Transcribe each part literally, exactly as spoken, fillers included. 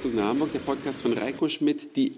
Nachtzug nach Hamburg, der Podcast von Reiko Schmidt, die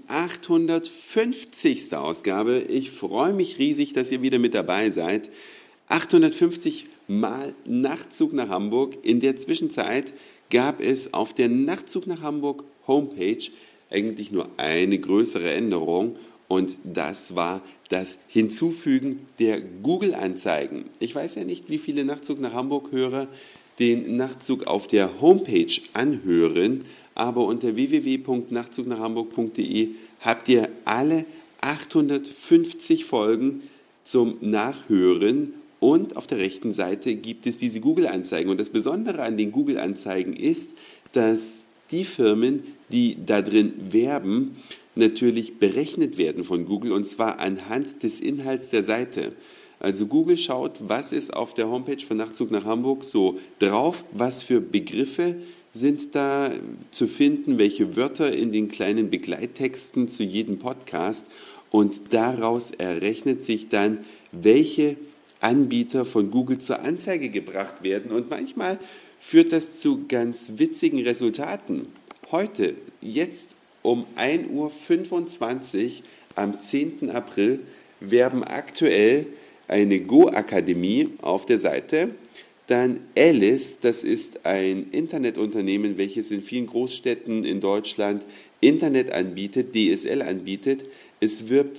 achthundertfünfzigste Ausgabe. Ich freue mich riesig, dass ihr wieder mit dabei seid. achthundertfünfzig Mal Nachtzug nach Hamburg. In der Zwischenzeit gab es auf der Nachtzug nach Hamburg Homepage eigentlich nur eine größere Änderung und das war das Hinzufügen der Google-Anzeigen. Ich weiß ja nicht, wie viele Nachtzug nach Hamburg-Hörer den Nachtzug auf der Homepage anhören, aber unter w w w punkt nachtzug nach hamburg punkt d e habt ihr alle achthundertfünfzig Folgen zum Nachhören und auf der rechten Seite gibt es diese Google-Anzeigen. Und das Besondere an den Google-Anzeigen ist, dass die Firmen, die da drin werben, natürlich berechnet werden von Google und zwar anhand des Inhalts der Seite. Also Google schaut, was ist auf der Homepage von Nachtzug nach Hamburg so drauf, was für Begriffe sind da zu finden, welche Wörter in den kleinen Begleittexten zu jedem Podcast und daraus errechnet sich dann, welche Anbieter von Google zur Anzeige gebracht werden und manchmal führt das zu ganz witzigen Resultaten. Heute, jetzt um ein Uhr fünfundzwanzig am zehnten April werben aktuell eine Go-Akademie auf der Seite, dann Alice, das ist ein Internetunternehmen, welches in vielen Großstädten in Deutschland Internet anbietet, D S L anbietet. Es wirbt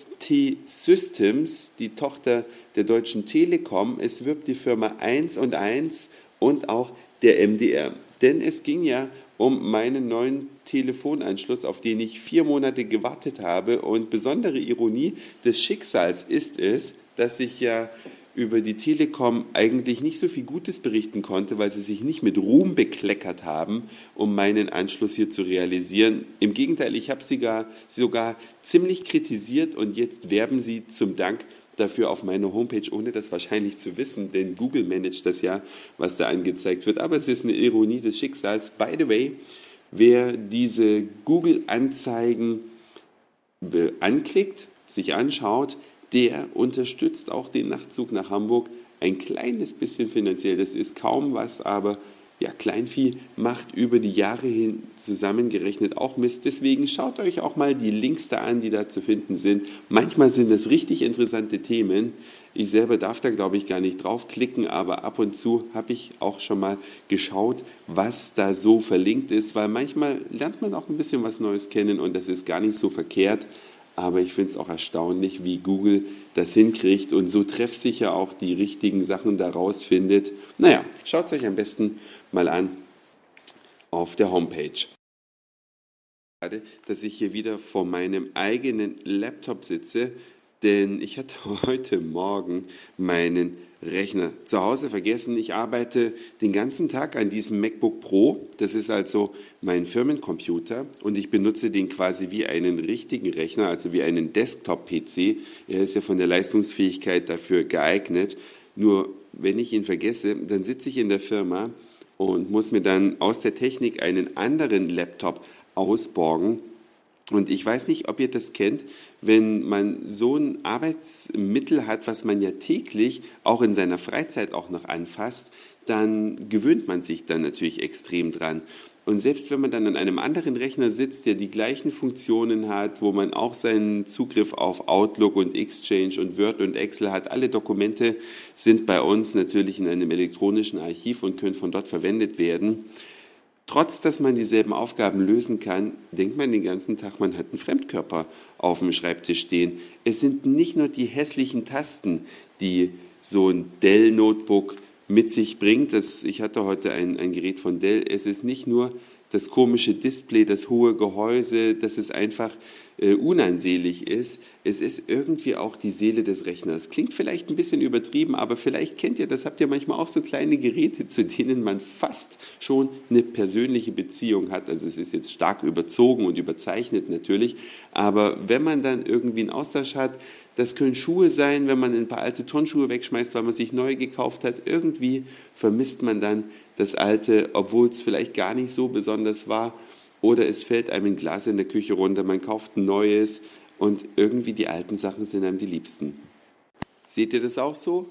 T-Systems, die Tochter der Deutschen Telekom. Es wirbt die Firma eins und eins und auch der M D R. Denn es ging ja um meinen neuen Telefonanschluss, auf den ich vier Monate gewartet habe. Und besondere Ironie des Schicksals ist es, dass ich ja über die Telekom eigentlich nicht so viel Gutes berichten konnte, weil sie sich nicht mit Ruhm bekleckert haben, um meinen Anschluss hier zu realisieren. Im Gegenteil, ich habe sie sogar, sogar ziemlich kritisiert und jetzt werben sie zum Dank dafür auf meiner Homepage, ohne das wahrscheinlich zu wissen, denn Google managt das ja, was da angezeigt wird. Aber es ist eine Ironie des Schicksals. By the way, wer diese Google-Anzeigen anklickt, sich anschaut, der unterstützt auch den Nachtzug nach Hamburg ein kleines bisschen finanziell. Das ist kaum was, aber ja, Kleinvieh macht über die Jahre hin zusammengerechnet auch Mist. Deswegen schaut euch auch mal die Links da an, die da zu finden sind. Manchmal sind das richtig interessante Themen. Ich selber darf da, glaube ich, gar nicht draufklicken, aber ab und zu habe ich auch schon mal geschaut, was da so verlinkt ist, weil manchmal lernt man auch ein bisschen was Neues kennen und das ist gar nicht so verkehrt. Aber ich finde es auch erstaunlich, wie Google das hinkriegt und so treffsicher auch die richtigen Sachen daraus findet. Naja, schaut es euch am besten mal an auf der Homepage. Dass ich hier wieder vor meinem eigenen Laptop sitze, denn ich hatte heute Morgen meinen Rechner zu Hause vergessen. Ich arbeite den ganzen Tag an diesem MacBook Pro. Das ist also mein Firmencomputer und ich benutze den quasi wie einen richtigen Rechner, also wie einen Desktop-P C. Er ist ja von der Leistungsfähigkeit dafür geeignet. Nur wenn ich ihn vergesse, dann sitze ich in der Firma und muss mir dann aus der Technik einen anderen Laptop ausborgen. Und ich weiß nicht, ob ihr das kennt, wenn man so ein Arbeitsmittel hat, was man ja täglich auch in seiner Freizeit auch noch anfasst, dann gewöhnt man sich dann natürlich extrem dran. Und selbst wenn man dann an einem anderen Rechner sitzt, der die gleichen Funktionen hat, wo man auch seinen Zugriff auf Outlook und Exchange und Word und Excel hat, alle Dokumente sind bei uns natürlich in einem elektronischen Archiv und können von dort verwendet werden. Trotz, dass man dieselben Aufgaben lösen kann, denkt man den ganzen Tag, man hat einen Fremdkörper auf dem Schreibtisch stehen. Es sind nicht nur die hässlichen Tasten, die so ein Dell-Notebook mit sich bringt. Das, ich hatte heute ein, ein Gerät von Dell. Es ist nicht nur das komische Display, das hohe Gehäuse, dass es einfach äh, unansehlich ist. Es ist irgendwie auch die Seele des Rechners. Klingt vielleicht ein bisschen übertrieben, aber vielleicht kennt ihr das, habt ihr manchmal auch so kleine Geräte, zu denen man fast schon eine persönliche Beziehung hat. Also es ist jetzt stark überzogen und überzeichnet natürlich, aber wenn man dann irgendwie einen Austausch hat, das können Schuhe sein, wenn man ein paar alte Turnschuhe wegschmeißt, weil man sich neu gekauft hat. Irgendwie vermisst man dann das Alte, obwohl es vielleicht gar nicht so besonders war. Oder es fällt einem ein Glas in der Küche runter, man kauft ein neues und irgendwie die alten Sachen sind einem die liebsten. Seht ihr das auch so?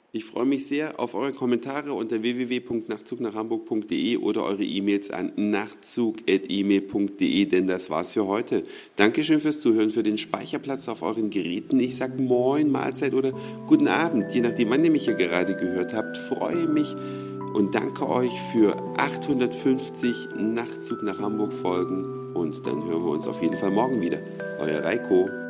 Ich freue mich sehr auf eure Kommentare unter w w w punkt nachtzug nach hamburg punkt de oder eure E-Mails an nachtzug at e mail punkt de, denn das war's für heute. Dankeschön fürs Zuhören, für den Speicherplatz auf euren Geräten. Ich sage Moin, Mahlzeit oder Guten Abend, je nachdem, wann ihr mich hier gerade gehört habt. Freue mich und danke euch für achthundertfünfzig Nachtzug nach Hamburg Folgen und dann hören wir uns auf jeden Fall morgen wieder. Euer Reiko.